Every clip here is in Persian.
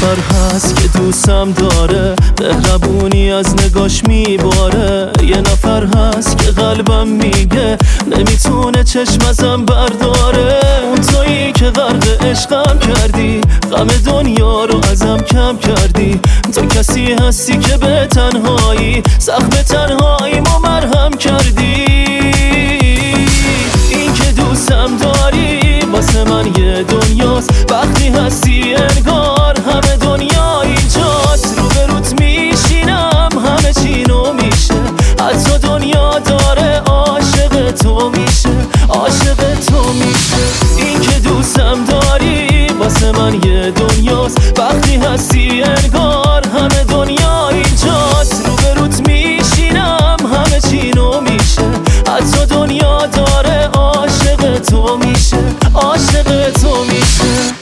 نفر هست که دوستم داره، مهربونی از نگاش میباره. یه نفر هست که قلبم میگه نمیتونه چشم ازم برداره. اون تویی که غرق عشقم کردی، غم دنیا رو ازم کم کردی. تو کسی هستی که به تنهایی زخم تنهاییمو مرهم کردی. این که دوستم داری واسه من یه دنیاست، وقتی هستی انگار همه دنیا اینجاست. روبروت میشینم همه چی نو میشه، حتی دنیا داره عاشق تو میشه، عاشق تو میشه. این که دوستم داری واسه من یه دنیاست، وقتی هستی انگار همه دنیا اینجاست. روبروت میشینم همه چی نو میشه، حتی دنیا داره عاشق تو میشه، عاشق تو میشه.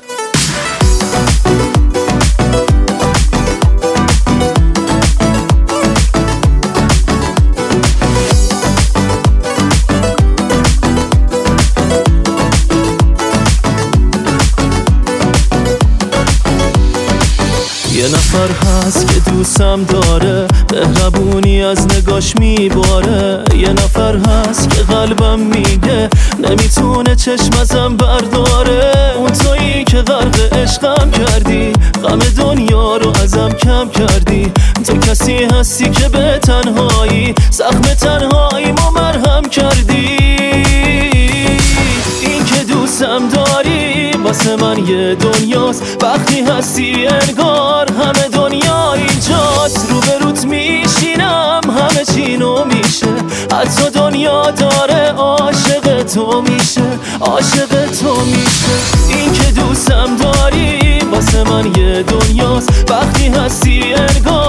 یه نفر هست که دوستم داره، مهربونی از نگاش میباره. یه نفر هست که قلبم میگه نمیتونه چشم ازم برداره. اون تویی که غرق عشقم کردی، غم دنیا رو ازم کم کردی. تو کسی هستی که به تنهایی زخم تنهاییمو مرهم کردی. این که دوستم داری واسه من یه دنیاست، وقتی هستی انگار همه دنیا اینجاست. روبروت میشینم همه چی نو میشه، حتی دنیا داره عاشق تو میشه، عاشق تو میشه. این که دوستم داری واسه من یه دنیاست، وقتی هستی انگار